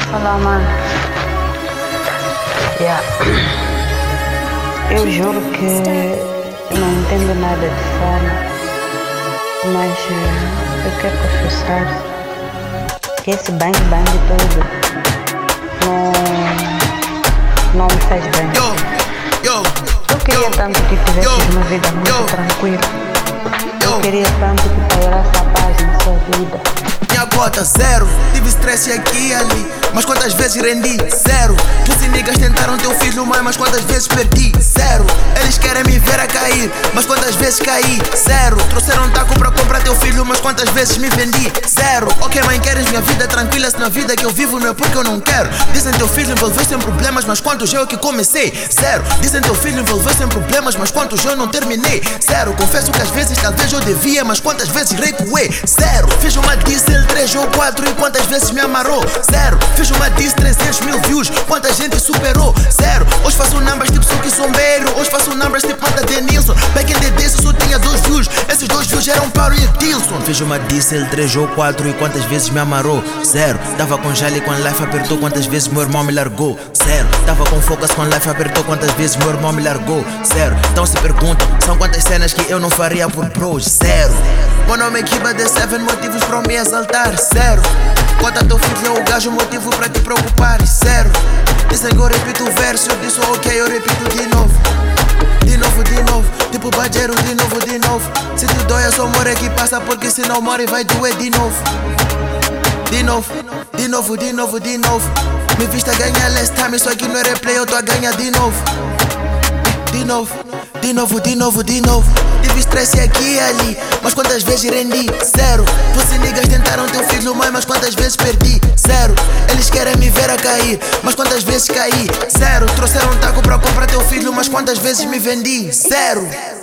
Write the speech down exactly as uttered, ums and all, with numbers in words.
Olá, mano. Yeah. Eu juro que não entendo nada de fama, mas eh, eu quero confessar que esse bang bang todo não, não me faz bem. Eu queria tanto que tivesse uma vida muito tranquila. Eu queria tanto que pairasse a paz na sua vida. Minha cota zero, tive stress aqui e ali, mas quantas vezes rendi? Zero. Pussy niggas tentaram ter um filho mãe, mas quantas vezes perdi? Zero. Eles querem me ver a cair, mas quantas vezes caí? Zero. Trouxeram um taco pra comprar teu filho, mas quantas vezes me vendi? Zero. Ok mãe, queres minha vida tranquila, se na vida que eu vivo não é porque eu não quero. Dizem teu filho envolveu-se em problemas, mas quantos eu que comecei? Zero. Dizem teu filho envolveu-se em problemas, mas quantos eu não terminei? Zero. Confesso que às vezes talvez eu devia, mas quantas vezes recuei? Zero. Fiz uma diesel três ou quatro e quantas vezes me amarrou? Zero. Fiz uma diss trezentos mil views, quanta gente superou? Zero. Hoje faço numbers tipo Suki Sombeiro, hoje faço numbers tipo Mata Denilson. Back in the days eu só tinha dois views, esses dois views eram Paulo e Tilson. Fiz uma diesel três ou quatro e quantas vezes me amarrou? Zero. Tava com Jali quando life apertou, quantas vezes meu irmão me largou? Zero. Tava com Focus quando life apertou, quantas vezes meu irmão me largou? Zero. Então se perguntam, são quantas cenas que eu não faria por pros? Zero. Meu nome é Kiba D sete, motivos pra me exaltar? Zero. Conta teu filho é o gajo, motivo pra te preocupar? Zero. Dizem que eu repito o verso, eu disse ok, eu repito de novo. De novo, de novo, tipo bajeiro, de novo, de novo. Se te dói é só morrer que passa, porque se não morre vai doer de novo. De novo, de novo, de novo, de novo. Me vista ganhar last time, só que no replay eu tô a ganhar de novo. De novo, de novo, de novo, de novo. Tive stress aqui e ali, mas quantas vezes rendi? Zero. Pussy niggas tentaram ter um filho mãe, mas quantas vezes perdi? Zero. Eles querem me ver a cair, mas quantas vezes caí? Zero. Trouxeram um taco pra comprar teu filho, mas quantas vezes me vendi? Zero.